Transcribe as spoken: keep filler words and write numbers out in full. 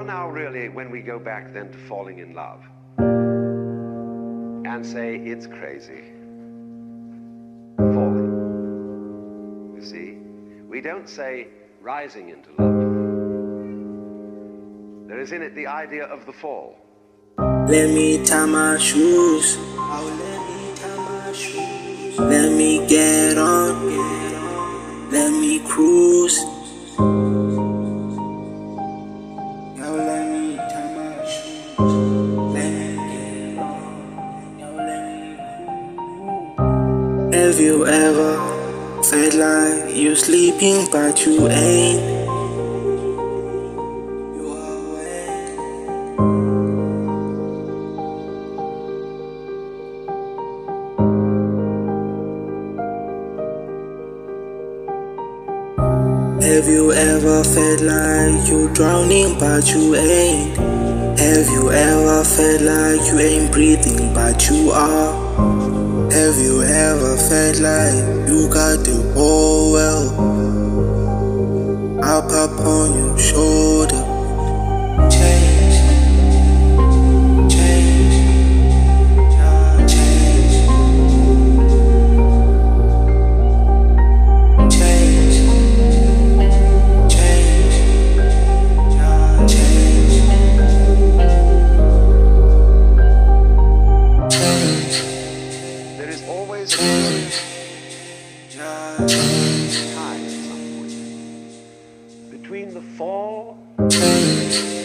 now really, when we go back then to falling in love and say it's crazy, falling, you see, we don't say rising into love. There is in it the idea of the fall. Let me tie my shoes. Oh, let me tie my shoes. Let me get on. Let me cruise. Yo, let me tie my shoes. Let me get on. Yo, let me. Have you ever felt like you sleeping but you ain't? Have you ever felt like you drowning but you ain't? Have you ever felt like you ain't breathing but you are? Have you ever felt like you got the whole world up upon your shoulder? Change, change, change, change. There is always a time at some point between the fall